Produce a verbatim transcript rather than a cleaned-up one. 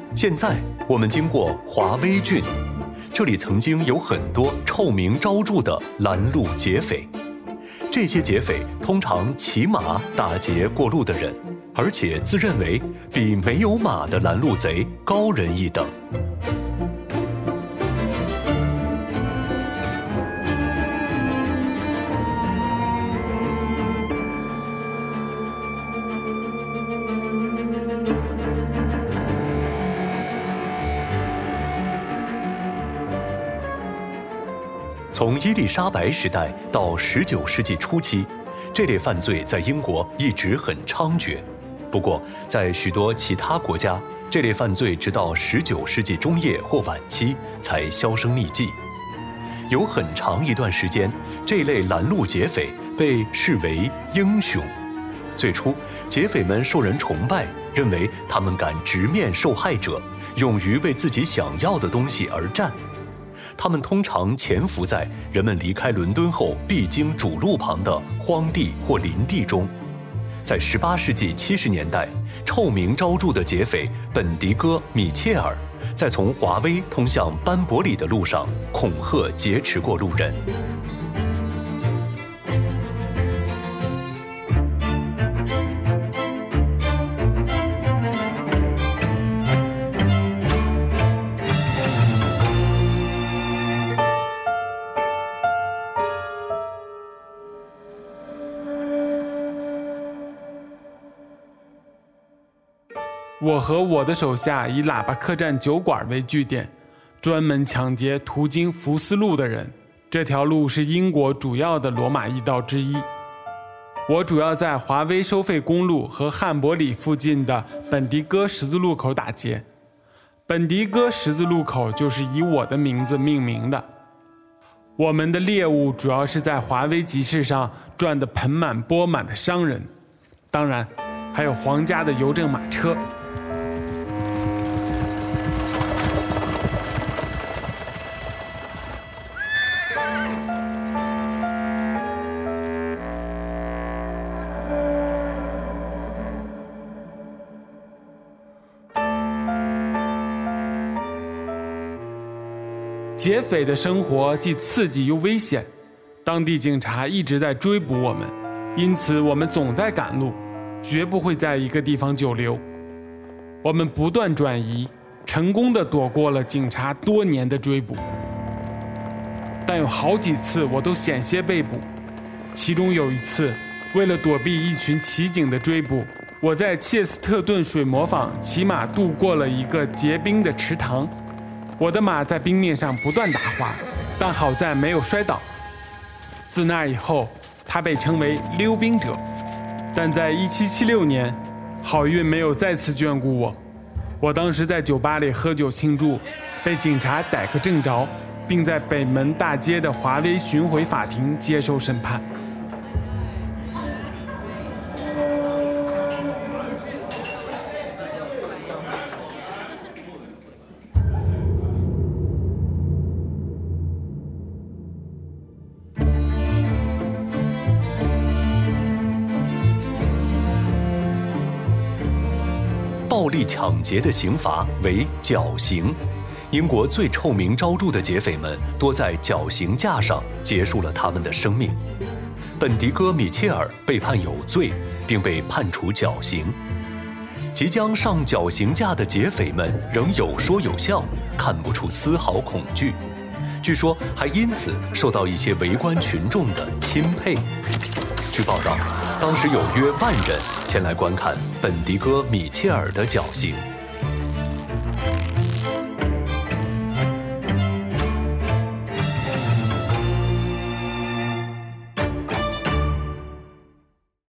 现在我们经过华威郡，这里曾经有很多臭名昭著的拦路劫匪。这些劫匪通常骑马打劫过路的人，而且自认为比没有马的拦路贼高人一等。从伊丽莎白时代到十九世纪初期，这类犯罪在英国一直很猖獗。不过，在许多其他国家，这类犯罪直到十九世纪中叶或晚期才销声匿迹。有很长一段时间，这类拦路劫匪被视为英雄。最初，劫匪们受人崇拜，认为他们敢直面受害者，勇于为自己想要的东西而战。他们通常潜伏在人们离开伦敦后必经主路旁的荒地或林地中。在十八世纪七十年代，臭名昭著的劫匪本迪戈·米切尔在从华威通向班伯里的路上恐吓劫持过路人。 我和我的手下以喇叭客栈酒馆为据点，专门抢劫途经福斯路的人。这条路是英国主要的罗马驿道之一。我主要在华威收费公路和汉伯里附近的本迪戈十字路口打劫。本迪戈十字路口就是以我的名字命名的。我们的猎物主要是在华威集市上赚得盆满钵满的商人，当然还有皇家的邮政马车。劫匪的生活既刺激又危险，当地警察一直在追捕我们，因此我们总在赶路，绝不会在一个地方久留。我们不断转移，成功地躲过了警察多年的追捕。但有好几次我都险些被捕，其中有一次，为了躲避一群骑警的追捕，我在切斯特顿水磨坊骑马渡过了一个结冰的池塘。我的马在冰面上不断打滑，但好在没有摔倒。自那以后，它被称为溜冰者。但在一七七六年，好运没有再次眷顾我。我当时在酒吧里喝酒庆祝，被警察逮个正着，并在北门大街的华威巡回法庭接受审判。 暴力抢劫的刑罚为绞刑，英国最臭名昭著的劫匪们多在绞刑架上结束了他们的生命。本迪戈·米切尔被判有罪，并被判处绞刑。即将上绞刑架的劫匪们仍有说有笑，看不出丝毫恐惧，据说还因此受到一些围观群众的钦佩。据报道，当时有约万人前来观看本迪戈·米切尔的绞刑。